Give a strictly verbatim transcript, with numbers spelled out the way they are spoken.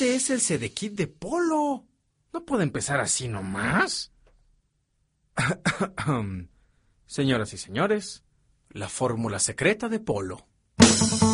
Este es el Sedekit de Polo. No puede empezar así nomás. Señoras y señores, la fórmula secreta de Polo.